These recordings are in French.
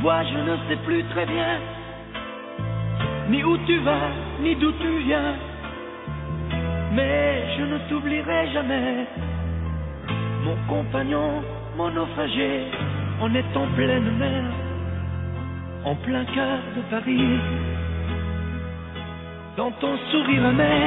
vois, je ne sais plus très bien ni où tu vas, ni d'où tu viens. Mais je ne t'oublierai jamais, mon compagnon, mon naufragé. On est en pleine mer, en plein cœur de Paris. Dans ton sourire amer,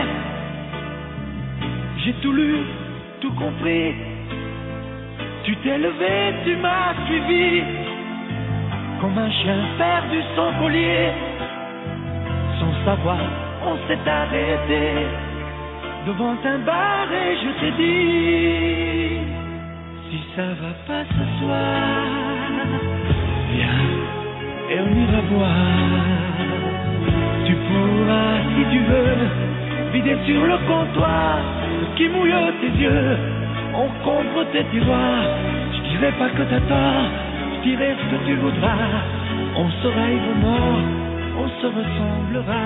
j'ai tout lu, tout compris. Tu t'es levé, tu m'as suivi, comme un chien perdu sans collier. Sans savoir, on s'est arrêté devant un bar et je t'ai dit: si ça va pas ce soir, viens et on ira boire. Tu pourras, si tu veux, vider sur le comptoir ce qui mouille tes yeux. On couvre tes tiroirs. Je dirai pas que t'as tort, je dirai ce que tu voudras. On sera ivre mort, on se ressemblera.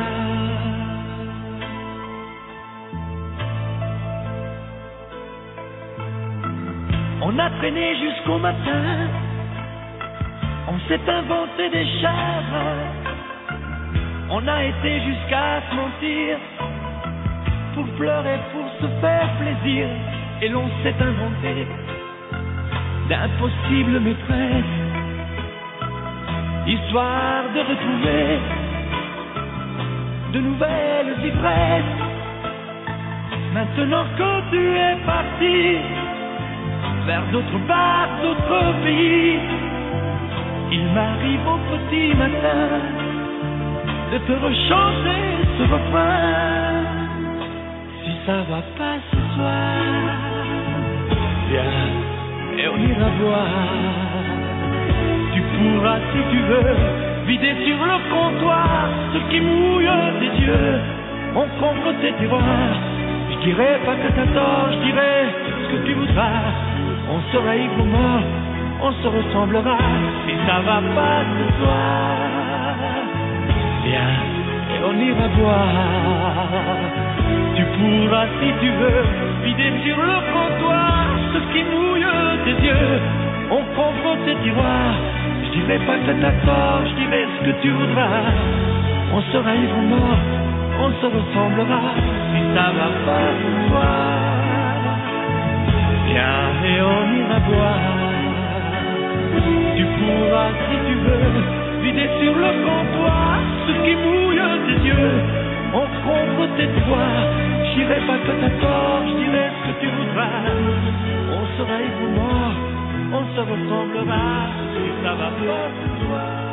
On a traîné jusqu'au matin, on s'est inventé des chagrins. On a été jusqu'à se mentir, pour pleurer, pour se faire plaisir. Et l'on s'est inventé d'impossibles maîtresses, histoire de retrouver de nouvelles ivresses. Maintenant que tu es parti vers d'autres bars, d'autres pays, il m'arrive au petit matin de te rechanter ce refrain. Si ça va pas ce soir, viens et on ira boire. Tu pourras, si tu veux, vider sur le comptoir ce qui mouille tes yeux. On couvre tes tiroirs. Je dirai pas que t'as tort, je dirai ce que tu voudras. On sera ivre mort, on se ressemblera. Si ça va pas ce soir, viens et on ira boire. Tu pourras, si tu veux, vider sur le comptoir ce qui mouille tes yeux. On couvre tes tiroirs. Je dirai pas que t'as tort, je dirai ce que tu voudras. On sera ivre mort, on se ressemblera. Si ça va pas ce soir, viens et on ira boire. Tu pourras, si tu veux, vider sur le comptoir ce qui mouille tes yeux. On couvre tes tiroirs. Je dirai pas que t'as tort, je dirai ce que tu voudras. On sera ivre mort, on se ressemblera. Si ça va pas ce soir.